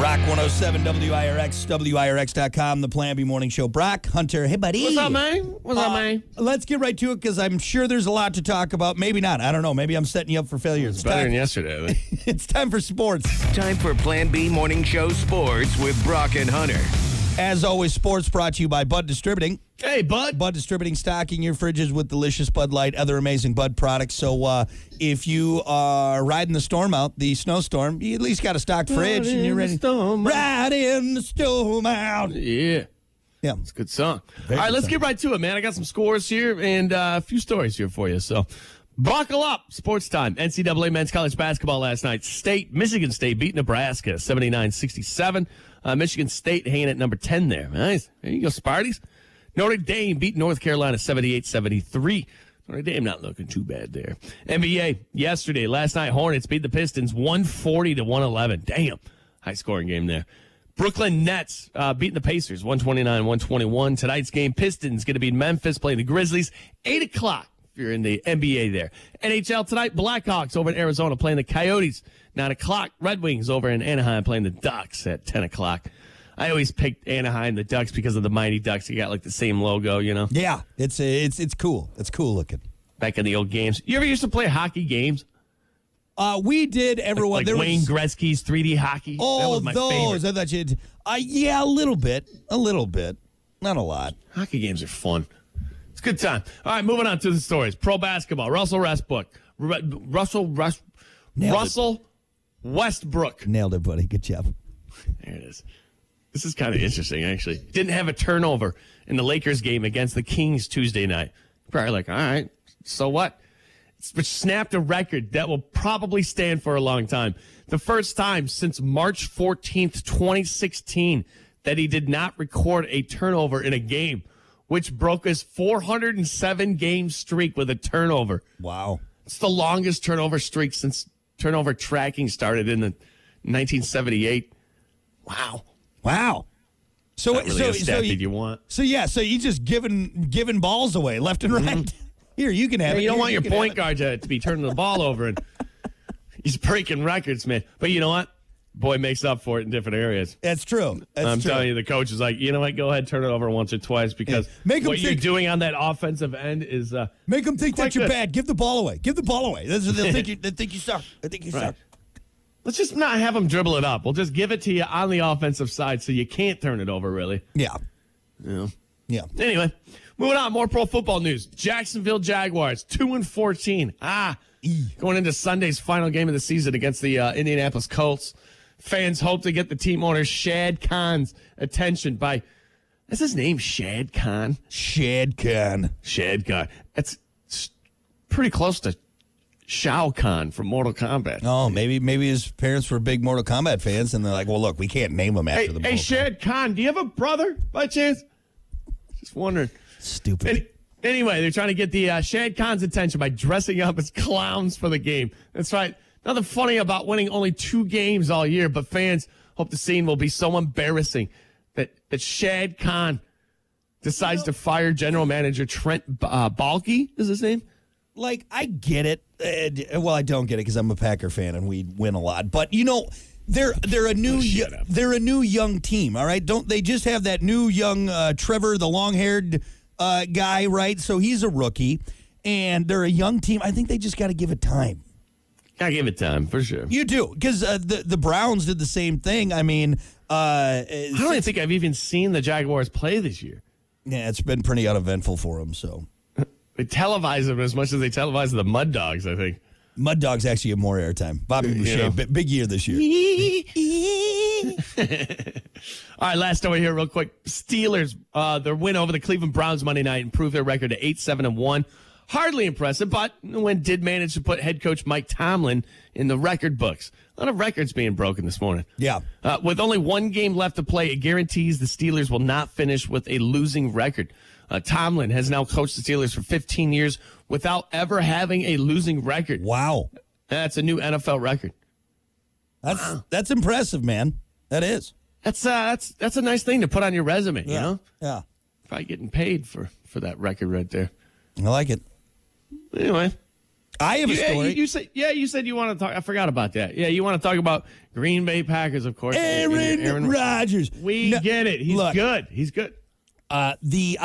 Rock 107 WIRX, WIRX.com, the Plan B Morning Show. Brock, Hunter, hey, buddy. What's up, man? What's up, man? Let's get right to it because I'm sure there's a lot to talk about. Maybe not. I don't know. Maybe I'm setting you up for failure. It's better than yesterday, I think. It's time for sports. Time for Plan B Morning Show Sports with Brock and Hunter. As always, sports brought to you by Bud Distributing. Hey, bud. Bud Distributing, stocking your fridges with delicious Bud Light, other amazing Bud products. So if you are riding the storm out, the snowstorm, you at least got a stocked fridge and you're ready. Ride in the storm out. Yeah. Yeah. It's a good song. Very All right, good let's song. get right to it, man. I got some scores here and a few stories here for you. So buckle up. Sports time. NCAA men's college basketball last night. Michigan State beat Nebraska 79-67. Michigan State hanging at number 10 there. Nice. There you go, Sparties. Notre Dame beat North Carolina 78-73. Notre Dame not looking too bad there. NBA last night, Hornets beat the Pistons 140-111. Damn. High scoring game there. Brooklyn Nets beating the Pacers 129-121. Tonight's game, Pistons going to beat Memphis playing the Grizzlies 8 o'clock. If you're in the NBA there. NHL tonight, Blackhawks over in Arizona playing the Coyotes. 9 o'clock, Red Wings over in Anaheim playing the Ducks at 10 o'clock. I always picked Anaheim, the Ducks, because of the Mighty Ducks. You got like the same logo, you know? Yeah, it's cool. It's cool looking. Back in the old games. You ever used to play hockey games? We did, everyone. Like there Wayne was, Gretzky's 3D hockey? That oh, was my those. favorite. I thought you'd. Yeah, a little bit. Not a lot. Hockey games are fun. It's a good time. All right, moving on to the stories. Pro basketball. Russell Westbrook. Russell Westbrook. Nailed it, buddy. Good job. There it is. This is kind of interesting, actually. Didn't have a turnover in the Lakers game against the Kings Tuesday night. Probably like, all right, so what? Which snapped a record that will probably stand for a long time. The first time since March 14th, 2016, that he did not record a turnover in a game, which broke his 407-game streak with a turnover. Wow. It's the longest turnover streak since turnover tracking started in the 1978. Wow. So Not really a stat that you want. So you just giving balls away left and right. Here, you can have it. You don't Here, want your can have point it. guard to be turning the ball over, and he's breaking records, man. But you know what? Boy makes up for it in different areas. That's true. I'm telling you, the coach is like, you know what? Go ahead, turn it over once or twice because what you're doing on that offensive end is make them think that you're good. bad. Give the ball away. They'll think you suck. They think you suck. Let's just not have them dribble it up. We'll just give it to you on the offensive side so you can't turn it over, really. Yeah. Yeah. Anyway, moving on. More pro football news. Jacksonville Jaguars 2-14. Going into Sunday's final game of the season against the Indianapolis Colts. Fans hope to get the team owner Shad Khan's attention by. Is his name Shad Khan? Shad Khan. Shad Khan. That's pretty close to Shao Kahn from Mortal Kombat. Oh, maybe his parents were big Mortal Kombat fans, and they're like, well, look, we can't name him after the Hey, Shad Khan, do you have a brother by chance? Just wondering. Stupid. Anyway, they're trying to get the Shad Khan's attention by dressing up as clowns for the game. That's right. Nothing funny about winning only 2 games all year, but fans hope the scene will be so embarrassing that Shad Khan decides to fire general manager Trent Baalke, is his name? Like, I get it. Well, I don't get it because I'm a Packer fan and we win a lot. But they're a new young team. All right, don't they just have that new young Trevor, the long-haired guy, right? So he's a rookie, and they're a young team. I think they just got to give it time. Gotta give it time for sure. You do because the Browns did the same thing. I mean, I don't even think I've even seen the Jaguars play this year. Yeah, it's been pretty uneventful for them. So. They televise them as much as they televise the Mud Dogs, I think. Mud Dogs actually have more airtime. Bobby Boucher, big year this year. All right, last story here real quick. Steelers, their win over the Cleveland Browns Monday night improved their record to 8-7-1. Hardly impressive, but the win did manage to put head coach Mike Tomlin in the record books. A lot of records being broken this morning. Yeah. With only 1 game left to play, it guarantees the Steelers will not finish with a losing record. Tomlin has now coached the Steelers for 15 years without ever having a losing record. Wow. That's a new NFL record. That's impressive, man. That is. That's a nice thing to put on your resume, you know? Yeah. Probably getting paid for that record right there. I like it. Anyway, I have a story. You said you want to talk. I forgot about that. Yeah, you want to talk about Green Bay Packers, of course. Aaron Rodgers. We get it. He's good. He's good. The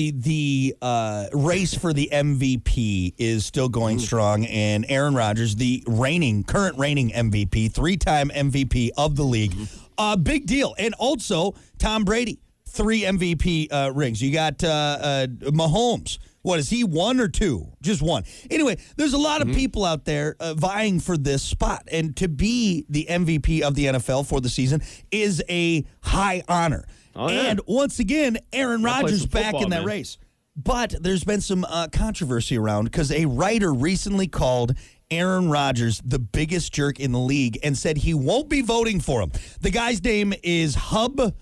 race for the MVP is still going strong, and Aaron Rodgers, the current reigning MVP, 3-time MVP of the league, big deal. And also Tom Brady, 3 MVP rings. You got Mahomes. What is he, 1 or 2? Just 1. Anyway, there's a lot of people out there vying for this spot, and to be the MVP of the NFL for the season is a high honor. Oh, yeah. And once again, Aaron Rodgers back in that race. But there's been some controversy around because a writer recently called Aaron Rodgers the biggest jerk in the league and said he won't be voting for him. The guy's name is Hub.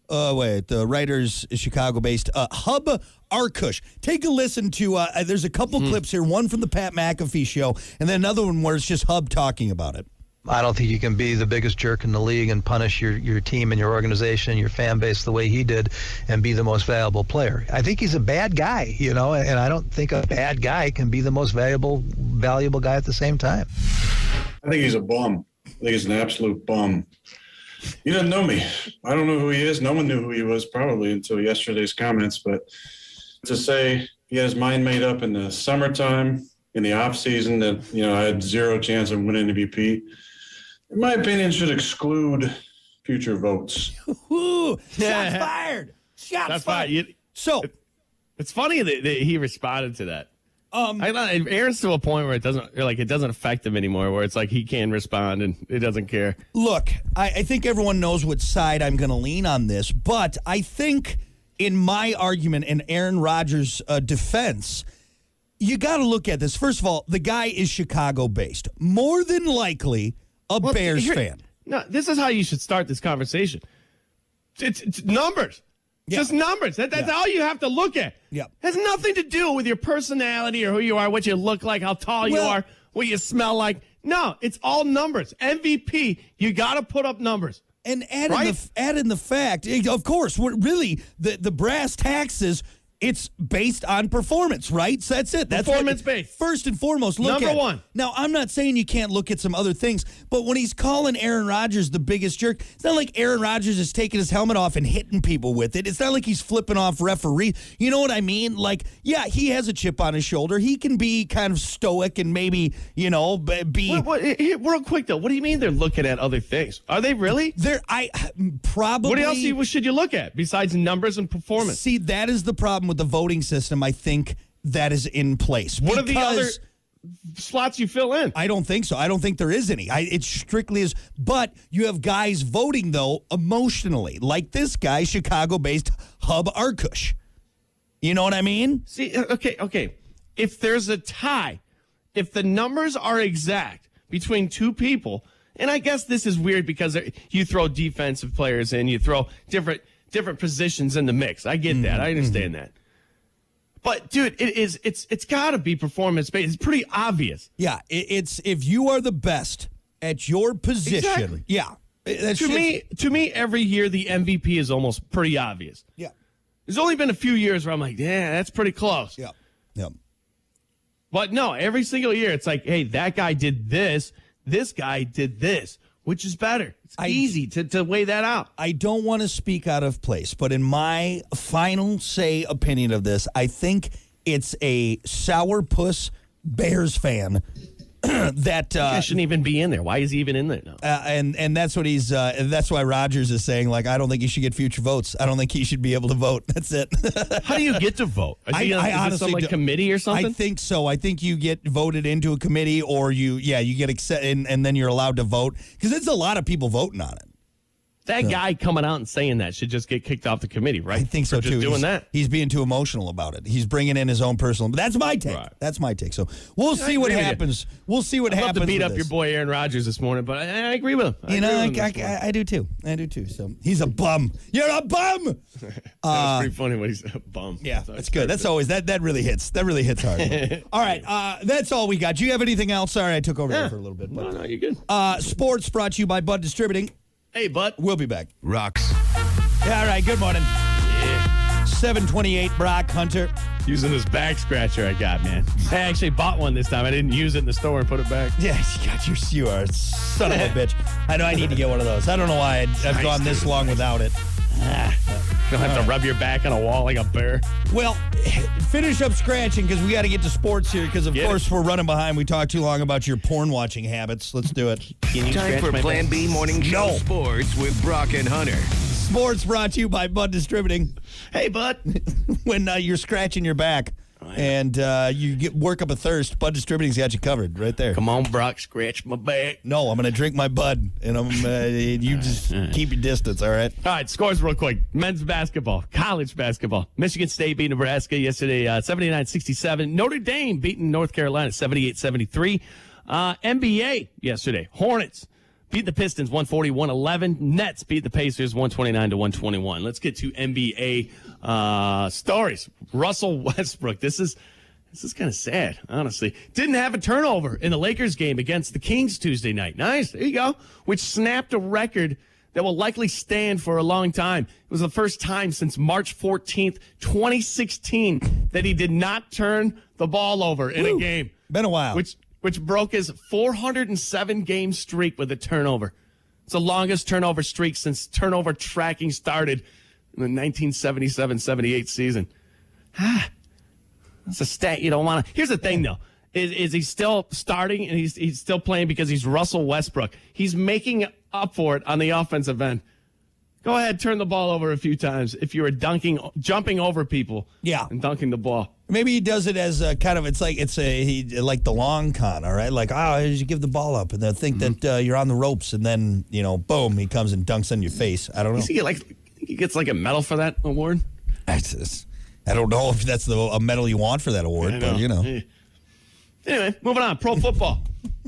The writer's Chicago-based Hub Arkush. Take a listen to, there's a couple clips here, one from the Pat McAfee show, and then another one where it's just Hub talking about it. I don't think you can be the biggest jerk in the league and punish your team and your organization, your fan base the way he did and be the most valuable player. I think he's a bad guy, and I don't think a bad guy can be the most valuable guy at the same time. I think he's a bum. I think he's an absolute bum. He doesn't know me. I don't know who he is. No one knew who he was probably until yesterday's comments. But to say he had his mind made up in the summertime, in the off season, that I had zero chance of winning MVP, in my opinion, should exclude future votes. Ooh, shots fired. Shots fired. So it's funny that he responded to that. Aaron's to a point where it doesn't affect him anymore, where it's like he can respond and he doesn't care. Look, I think everyone knows what side I'm going to lean on this, but I think in my argument in Aaron Rodgers' defense, you got to look at this. First of all, the guy is Chicago-based. More than likely a Bears fan. No, this is how you should start this conversation. It's numbers. Yeah. Just numbers. That's all you have to look at. Yeah. Has nothing to do with your personality or who you are, what you look like, how tall you are, what you smell like. No, it's all numbers. MVP, you got to put up numbers. And add in the fact, of course, really, the brass taxes, it's based on performance, right? So that's it. That's performance-based. First and foremost, look at Number one. Now, I'm not saying you can't look at some other things, but when he's calling Aaron Rodgers the biggest jerk, it's not like Aaron Rodgers is taking his helmet off and hitting people with it. It's not like he's flipping off referee. You know what I mean? Like, yeah, he has a chip on his shoulder. He can be kind of stoic and maybe, be... Real quick, though, what do you mean they're looking at other things? Are they really? Probably... What else should you look at besides numbers and performance? See, that is the problem with the voting system. I think that is in place. What are the other slots you fill in? I don't think so. I don't think there is any. It strictly is. But you have guys voting, though, emotionally, like this guy, Chicago-based Hub Arkush. You know what I mean? See, okay. If there's a tie, if the numbers are exact between two people, and I guess this is weird because you throw defensive players in, you throw different positions in the mix. I get that. I understand that. But dude, it's got to be performance based. It's pretty obvious. Yeah, it's if you are the best at your position. Exactly. Yeah. To me, every year the MVP is almost pretty obvious. Yeah. There's only been a few years where I'm like, yeah, that's pretty close. Yeah. Yeah. But no, every single year it's like, hey, that guy did this. This guy did this. Which is better? It's easy to weigh that out. I don't want to speak out of place, but in my final opinion of this, I think it's a sourpuss Bears fan that shouldn't even be in there. Why is he even in there now? And that's what he's. That's why Rodgers is saying, like, I don't think he should get future votes. I don't think he should be able to vote. That's it. How do you get to vote? I honestly some committee or something? I think so. I think you get voted into a committee, or you get accepted, and then you're allowed to vote because it's a lot of people voting on it. That guy coming out and saying that should just get kicked off the committee, right? I think so, too. Doing that. He's being too emotional about it. He's bringing in his own personal. That's my take. Right. That's my take. So we'll see what happens. We'll see what happens. I'd love to beat up your boy Aaron Rodgers this morning, but I agree with him. I do, too. I do, too. So he's a bum. You're a bum! That was pretty funny when he's a bum. Yeah, that's good. That's always, that really hits. That really hits hard. All right, that's all we got. Do you have anything else? Sorry, I took over there for a little bit. But, no, you're good. Sports brought to you by Bud Distributing. Hey, bud. We'll be back. Rocks. Yeah, all right. Good morning. Yeah. 728, Brock Hunter. Using this back scratcher I got, man. I actually bought one this time. I didn't use it in the store and put it back. Yeah, you are a son of a bitch. I know I need to get one of those. I don't know why I've gone this long without it. You don't have to rub your back on a wall like a bear. Well, finish up scratching because we got to get to sports here because, of course, we're running behind. We talked too long about your porn watching habits. Let's do it. Time for Plan B Morning Show Sports with Brock and Hunter. Sports brought to you by Bud Distributing. Hey, Bud. When you're scratching your back and you work up a thirst, Bud Distributing's got you covered right there. Come on, Brock, scratch my back. No, I'm going to drink my Bud, and you just keep your distance, all right? All right, scores real quick. Men's basketball, college basketball. Michigan State beat Nebraska yesterday 79-67. Notre Dame beating North Carolina 78-73. NBA yesterday. Hornets beat the Pistons 140-111. Nets beat the Pacers 129-121. Let's get to NBA stories. Russell Westbrook. This is kind of sad, honestly. Didn't have a turnover in the Lakers game against the Kings Tuesday night. Nice. There you go. Which snapped a record that will likely stand for a long time. It was the first time since March 14th, 2016 that he did not turn the ball over in a game. Been a while. Which broke his 407-game streak with a turnover. It's the longest turnover streak since turnover tracking started in the 1977-78 season. That's a stat you don't want to. Here's the thing, though. Is he still starting and he's still playing because he's Russell Westbrook. He's making up for it on the offensive end. Go ahead, turn the ball over a few times if you were jumping over people and dunking the ball. Maybe he does it as a kind of, like the long con, all right? Like, you give the ball up and they'll think that you're on the ropes and then, boom, he comes and dunks on your face. I don't know. He gets like a medal for that award? I don't know if that's a medal you want for that award, but Anyway, moving on. Pro football.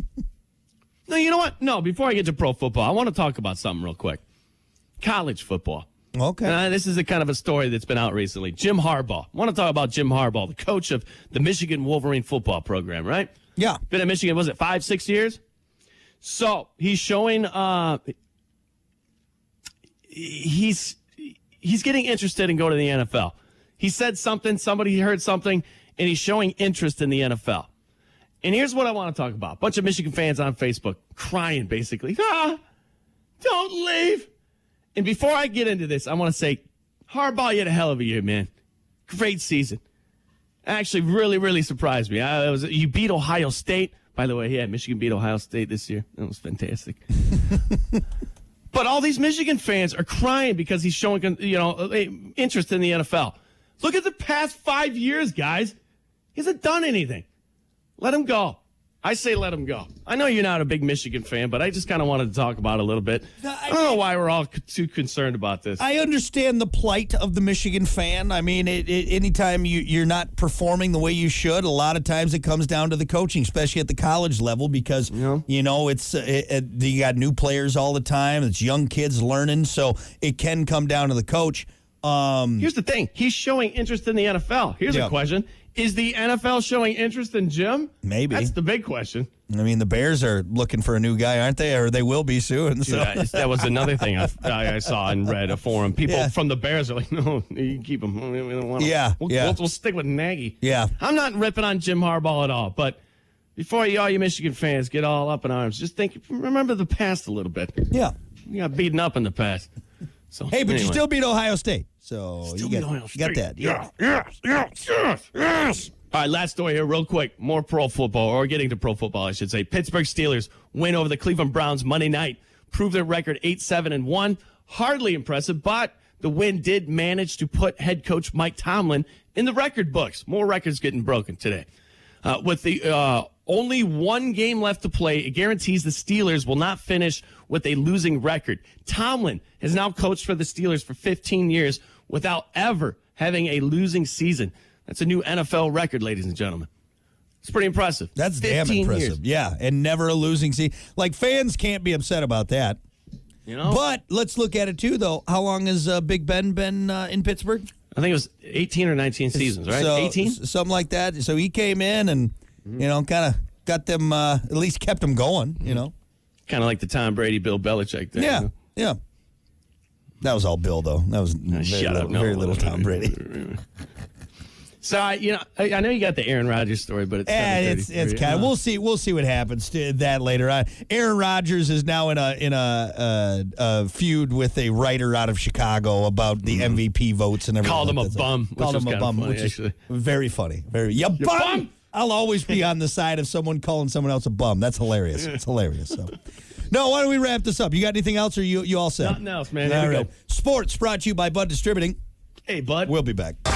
No, you know what? No, before I get to pro football, I want to talk about something real quick. College football. Okay. This is a kind of a story that's been out recently. Jim Harbaugh. I want to talk about Jim Harbaugh, the coach of the Michigan Wolverine football program, right? Yeah. Been at Michigan, was it 5-6 years? So he's showing he's getting interested in going to the NFL. He said something, somebody heard something, and he's showing interest in the NFL. And here's what I want to talk about. A bunch of Michigan fans on Facebook crying, basically. Don't leave. And before I get into this, I want to say, Harbaugh, you had a hell of a year, man. Great season. Actually, really, really surprised me. You beat Ohio State. By the way, Michigan beat Ohio State this year. That was fantastic. But all these Michigan fans are crying because he's showing, interest in the NFL. Look at the past 5 years, guys. He hasn't done anything. Let him go. I say let him go. I know you're not a big Michigan fan, but I just kind of wanted to talk about it a little bit. I don't know why we're all too concerned about this. I understand the plight of the Michigan fan. I mean, anytime you're not performing the way you should, a lot of times it comes down to the coaching, especially at the college level, because, it's you got new players all the time. It's young kids learning, so it can come down to the coach. Here's the thing. He's showing interest in the NFL. Here's a question. Is the NFL showing interest in Jim? Maybe. That's the big question. I mean, the Bears are looking for a new guy, aren't they? Or they will be soon. So. Dude, that was another thing I saw and read a forum. People from the Bears are like, no, you can keep him. We don't want him. We'll stick with Nagy. Yeah. I'm not ripping on Jim Harbaugh at all, but before all you Michigan fans get all up in arms, just remember the past a little bit. Yeah. You got beaten up in the past. So, hey, but you still beat Ohio State. So still you got that. Yes. All right, last story here real quick. More pro football, or getting to pro football, I should say. Pittsburgh Steelers win over the Cleveland Browns Monday night. Prove their record 8-7-1. Hardly impressive, but the win did manage to put head coach Mike Tomlin in the record books. More records getting broken today. With the only one game left to play, it guarantees the Steelers will not finish with a losing record. Tomlin has now coached for the Steelers for 15 years without ever having a losing season. That's a new NFL record, ladies and gentlemen. It's pretty impressive. That's damn impressive. Years. Yeah, and never a losing season. Like, fans can't be upset about that. But let's look at it, too, though. How long has Big Ben been in Pittsburgh? I think it was 18 or 19 seasons, right? 18? Something like that. So he came in and, kind of got them, at least kept them going, Kind of like the Tom Brady, Bill Belichick thing. Yeah, yeah. That was all Bill, though. That was very little Tom Brady. So I know you got the Aaron Rodgers story, but it's it's kind of, we'll see what happens to that later on. Aaron Rodgers is now in a feud with a writer out of Chicago about the MVP votes and everything. Called him a bum. Called him a bum, funny, which actually. is very funny. You bum! I'll always be on the side of someone calling someone else a bum. That's hilarious. It's hilarious. So, no, why don't we wrap this up? You got anything else, or you all set? Nothing else, man. All Here we right. go. Sports brought to you by Bud Distributing. Hey, Bud. We'll be back.